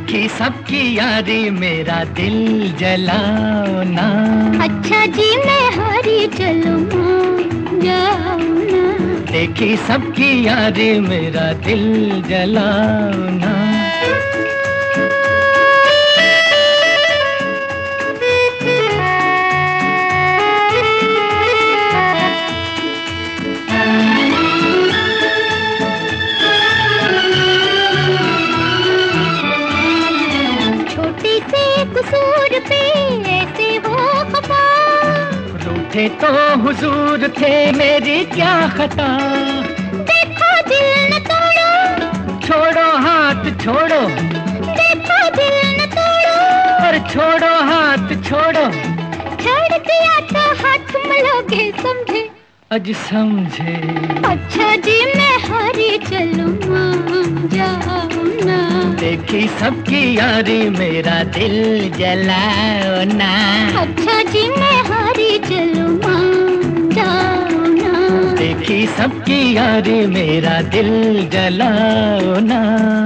देखी सबकी यारी मेरा दिल जलाओ ना। अच्छा जी मैं हारी चलूं जाओ ना। देखी सबकी यारी मेरा दिल जलाओ ना। छोटे से कसूर पे ऐसे हो खफा। रूठे तो हुजूर थे मेरी क्या खता। देखो दिल न तोड़ो, छोड़ो हाथ छोड़ो, देखो दिल न तोड़ो। और छोड़ो हाथ छोड़ो। छोड़ दिया तो हाथ मलोगे समझे। अज समझे। अच्छा जी मैं हारी चलूं जाओ ना। देखी सबकी यारी मेरा दिल जलाओ ना। अच्छा जी मैं हारी चलूं जाओ ना। देखी सबकी यारी मेरा दिल जलाओ ना।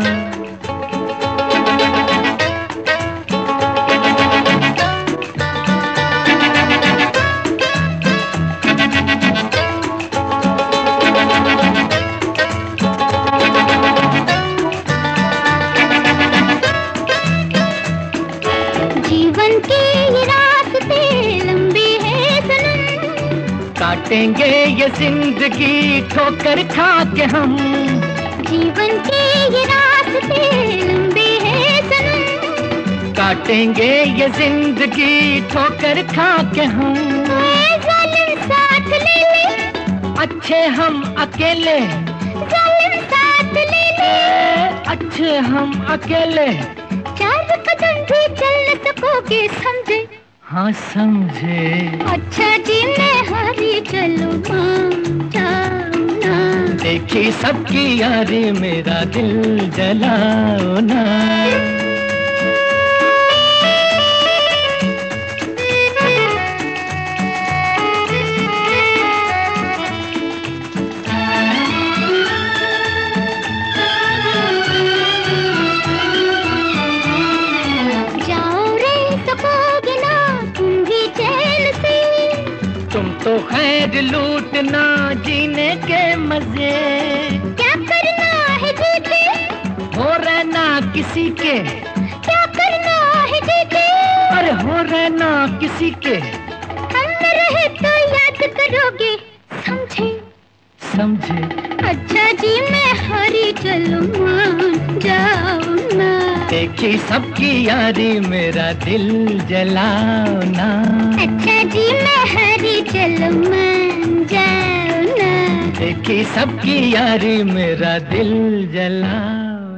जीवन के ये रास्ते लंबे हैं सनम। काटेंगे ये जिंदगी ठोकर खा के हम। जीवन के ये रास्ते लंबे हैं सनम। काटेंगे ये जिंदगी ठोकर खा के हम। ऐ जालिम साथ ले ले, अच्छे हम अकेले, जालिम साथ ले ले। अच्छे हम अकेले। चार कदम भी चल न सकोगे समझे। हाँ समझे। अच्छा जी मैं हारी चलूं जाओ ना। देखी सबकी यारी मेरा दिल जलाओ ना। तुम तो खैर लूटना जीने के मजे। क्या करना है जीते, हो रहना किसी के। क्या करना है जीते, अरे हो रहना किसी के। हम न रहे तो याद करोगे समझे। समझे। अच्छा जी मैं हारी चलूं जाओ ना। देखी सबकी यारी मेरा दिल जलाओ ना। अच्छा जी मैं हारी चलूं जाओ ना। देखी सबकी यारी मेरा दिल जलाओ